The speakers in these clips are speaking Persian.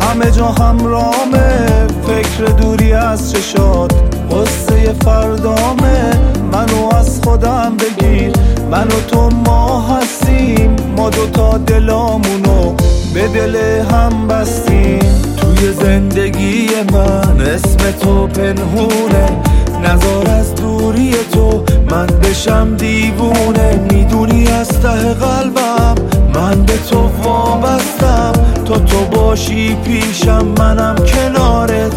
همه جا همرامه، فکر دوری از چشات، قصه فردامه. منو از خودم بگیر، من و تو ما هستیم، ما دوتا دلامونو به دل هم بستیم. توی زندگی من اسم تو پنهونه، نزار از دوری تو من بشم دیوونه. میدونی از ته قلبم من به تو وابستم، تو باشی پیشم منم کنارت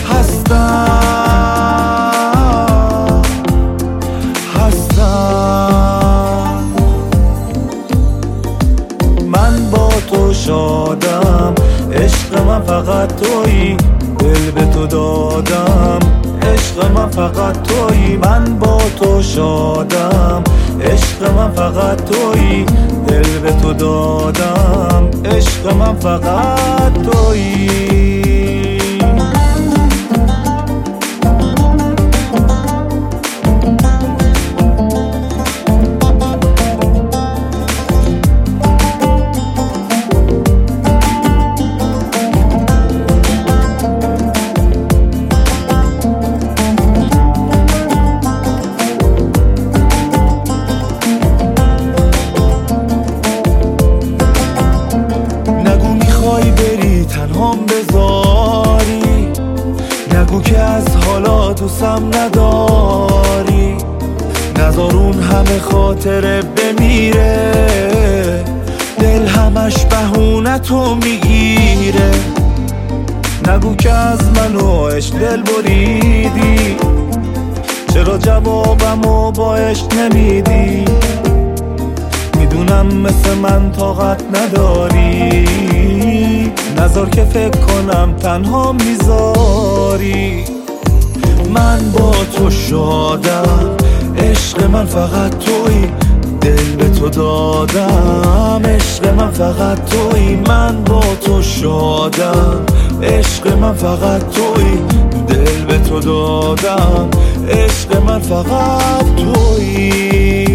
هستم. من با تو شادم، عشق من فقط تویی، دل به تو دادم، عشق من فقط تویی. من با تو شادم، عشق من فقط تویی، دل به تو دادم، عشق من فقط تویی. تنهام بذاری، نگو که از حالا دوستم نداری، نذار اون همه خاطره بمیره، دل همش بهونتو میگیره. نگو که از منو عشق دل بریدی، چرا جوابمو با عشق نمیدی؟ میدونم مثل من طاقت نداری، نذار که فکر کنم تنها میذاری. من با تو شادم، عشق من فقط تویی، دل به تو دادم، عشق من فقط تویی. من با تو شادم، عشق من فقط تویی، دل به تو دادم، عشق من فقط تویی.